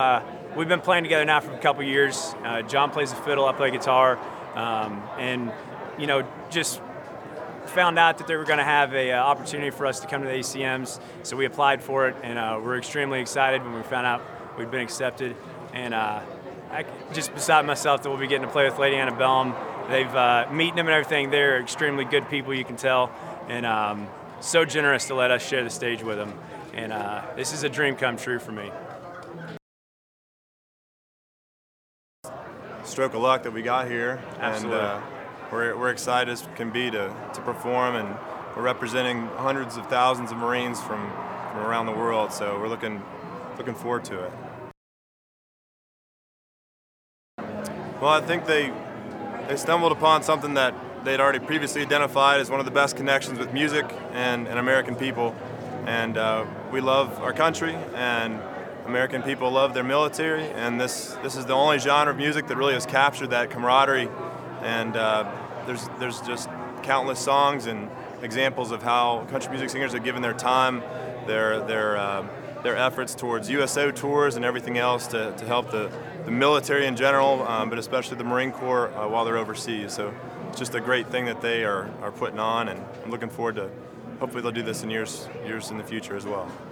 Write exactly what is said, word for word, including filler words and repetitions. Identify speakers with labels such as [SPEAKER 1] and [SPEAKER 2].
[SPEAKER 1] Uh, we've been playing together now for a couple years. Uh, John plays the fiddle, I play guitar, um, and you know, just found out that they were going to have a uh, opportunity for us to come to the A C Ms, so we applied for it, and uh, we're extremely excited when we found out we'd been accepted. And uh, I just beside myself that we'll be getting to play with Lady Antebellum. They've uh, meeting them and everything. They're extremely good people, you can tell, and um, so generous to let us share the stage with them. And uh, this is a dream come true for me.
[SPEAKER 2] Stroke of luck that we got here.
[SPEAKER 1] Absolutely.
[SPEAKER 2] And uh, we're, we're excited as can be to, to perform, and we're representing hundreds of thousands of Marines from, from around the world, so we're looking looking forward to it. Well, I think they they stumbled upon something that they'd already previously identified as one of the best connections with music and, and American people, and uh, we love our country, and American people love their military, and this this is the only genre of music that really has captured that camaraderie. And uh, there's there's just countless songs and examples of how country music singers have given their time, their their uh, their efforts towards U S O tours and everything else to, to help the, the military in general, um, but especially the Marine Corps uh, while they're overseas. So it's just a great thing that they are, are putting on, and I'm looking forward to hopefully they'll do this in years years in the future as well.